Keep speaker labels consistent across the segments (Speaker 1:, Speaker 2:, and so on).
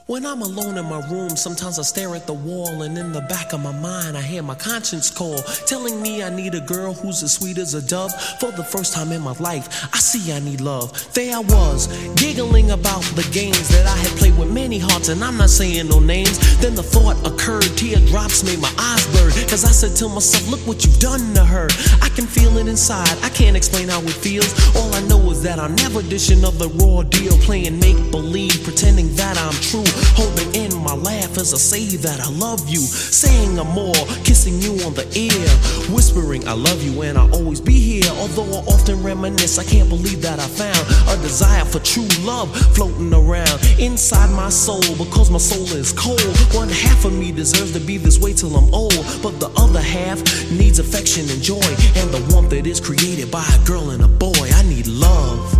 Speaker 1: When I'm alone in my room, sometimes I stare at the wall, and in the back of my mind I hear my conscience call, telling me I need a girl who's as sweet as a dove. For the first time in my life, I see I need love. There I was, giggling about the games that I had played with many hearts, and I'm not saying no names. Then the thought occurred, teardrops made my eyes blur, cause I said to myself, look what you've done to her. I can feel it inside, I can't explain how it feels. All I know is that I'll never dish another raw deal, playing make-believe, pretending that I'm true, holding in my laugh as I say that I love you, saying I'm more, kissing you on the ear, whispering I love you and I'll always be here. Although I often reminisce, I can't believe that I found a desire for true love floating around inside my soul, because my soul is cold. One half of me deserves to be this way till I'm old, but the other half needs affection and joy, and the warmth that is created by a girl and a boy. I need love.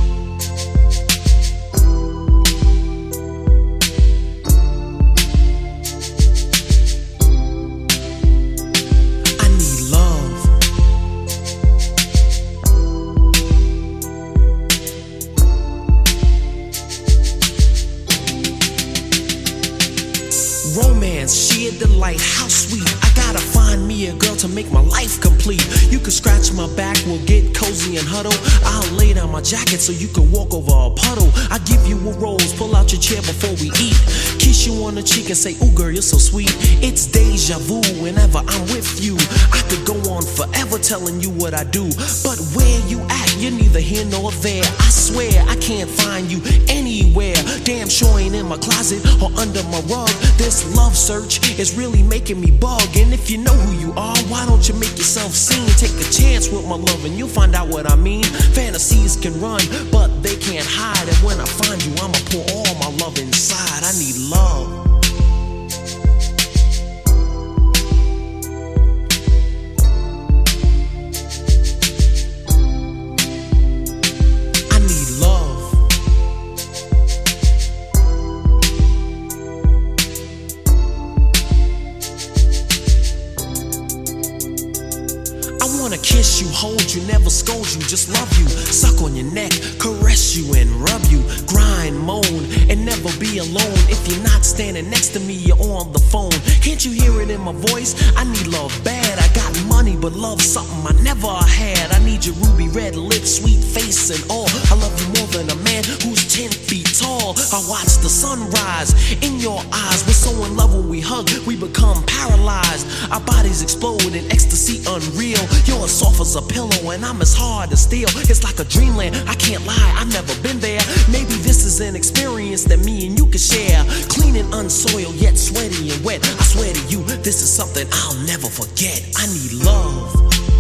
Speaker 1: Romance, sheer delight, how sweet. I gotta find me a girl to make my life complete. You can scratch my back, we'll get cozy and huddle. I'll lay down my jacket so you can walk over a puddle. I give you a rose, pull out your chair before we eat. Kiss you on the cheek and say, ooh girl, you're so sweet. It's deja vu whenever I'm with you. I could go on forever telling you what I do, but where you at, you're neither here nor there. I swear I can't find you anywhere. Damn sure ain't in my closet or under my rug. This love search is really making me bug. And if you know who you are, why don't you make yourself seen? Take a chance with my love and you'll find out what I mean. Fantasies can run, but they can't hide. And when I find you, I'ma pour all my love inside. I need love. I wanna kiss you, hold you, never scold you, just love you, suck on your neck, caress you and rub you, grind, moan, and never be alone. If you're not standing next to me, you're on the phone. Can't you hear it in my voice? I need love bad. I got money, but love something I never had. I need your ruby red lips, sweet face and all. I love you more than a man who's 10 feet tall. I watch the sunrise in your eyes. We're so in love when we hug, we become paralyzed. Our bodies explode in ecstasy unreal. You're as soft as a pillow and I'm as hard as steel. It's like a dreamland, I can't lie, I've never been there. Maybe this is an experience that me and you can share. Clean and unsoiled, yet sweaty and wet. I swear to you, this is something I'll never forget. I need love.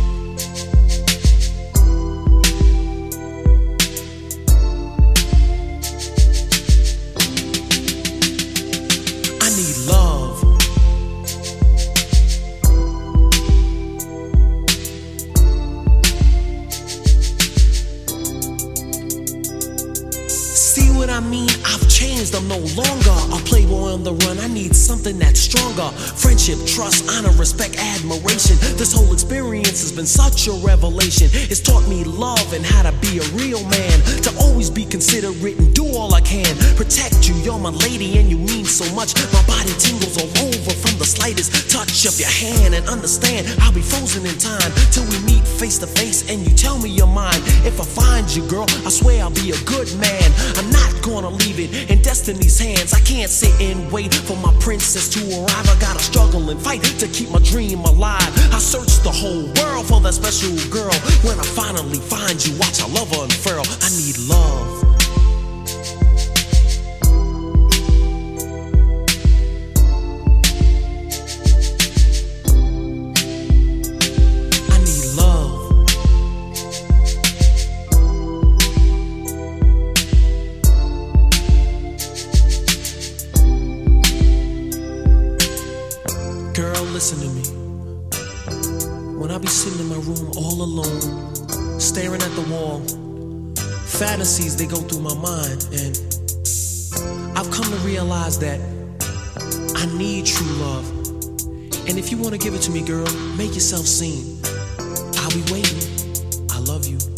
Speaker 1: I need love. See what I mean? I've changed, I'm no longer a playboy on the run. I need something that's stronger. Friendship, trust, honor, respect, admiration. This whole experience has been such a revelation. It's taught me love and how to be a real man. To always be considerate and do all I can. Protect you, you're my lady and you mean so much. My body tingles all over from the slightest touch of your hand. And understand, I'll be frozen in time till we meet face to face and you tell me you're mine. If I find you, girl, I swear I'll be a good man. I'm not gonna leave it in destiny's hands. I can't sit and wait for my princess to arrive. I gotta struggle and fight to keep my dream alive. I search the whole world for that special girl. When I finally find you, watch our love unfurl. I need love. Girl, listen to me. When I be sitting in my room all alone, staring at the wall, fantasies, they go through my mind. And I've come to realize that I need true love. And if you want to give it to me, girl, make yourself seen. I'll be waiting. I love you.